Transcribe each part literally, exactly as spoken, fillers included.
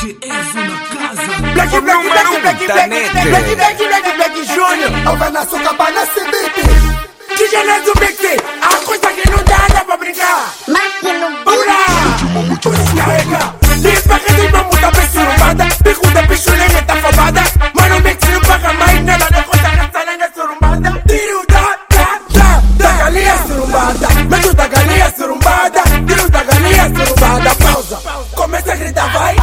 D J Enzo na casa. Black, O black, número um black, black, da black, net. black, black, black, black, black, Júnior. Ao ver na sua cabana se beat. D J Enzo Mix, a coisa que não dá, dá pra brincar. Máquina Ura! Descarrega. Limpa que tem uma muita pessurubada. Pergunta pichulha tá fobada. Mano, mix não paga mais nada. Da conta que essa lenga surumbada. Tiro da, da, da. Da galinha surumbada. Meto da galinha surumbada. Tiro da galinha surumbada. Pausa. Começa a gritar, vai.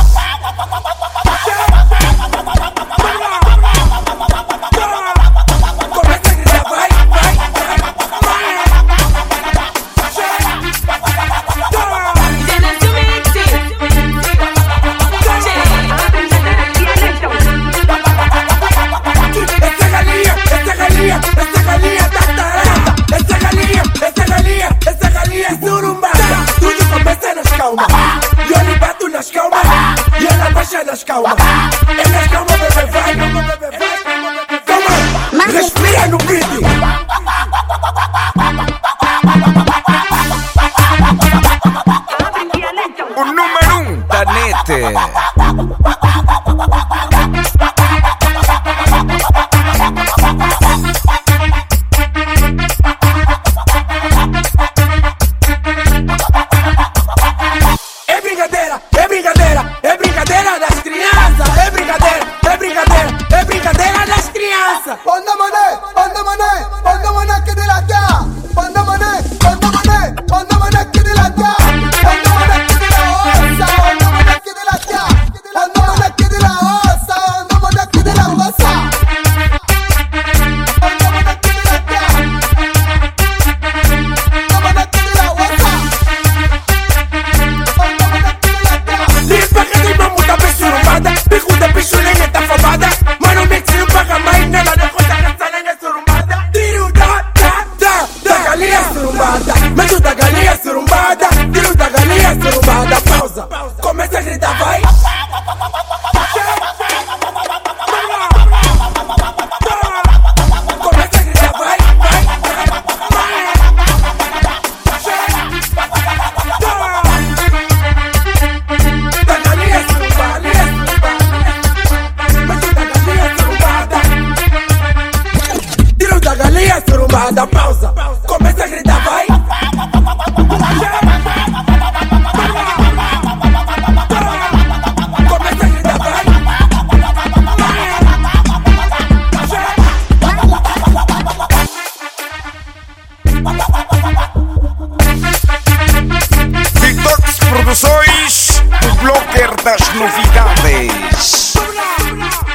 Nas calma, é nas calma, bebê, vai, calma, bebê, vai, calma, respira no vídeo. O número um da net. É brincadeira, é brincadeira, é brincadeira das crianças. É brincadeira, é brincadeira, é brincadeira das crianças. Onda mané, onda mané, onda mané que de la ya. Onda mané, onda mané, onda mané que de la ya. Onda mané que de la osa, onda mané que de la ya. Onda mané que de la osa, onda mané que de la osa. Onda mané que de la ya. Onda mané que de la osa. Onda mané que de la ya. Limpa que tem uma muita pessurubada. Pergunta pichulha tá fobada. Mano, mix não paga mais nada. Da conta que essa lenga surumbada. Tiro da, da, da. Da galinha surumbada. Meto da galinha surumbada. Tiro da galinha surumbada. Pausa. Começa a gritar, vai. Começa a gritar, vai, vai, vai. Da galinha surumbada. Meto da galinha surumbada. Tiro da galinha surumbada. Pausa. Começa a gritar, vai. Começa a gritar, vai. Victorx Produções, o blocker das novidades.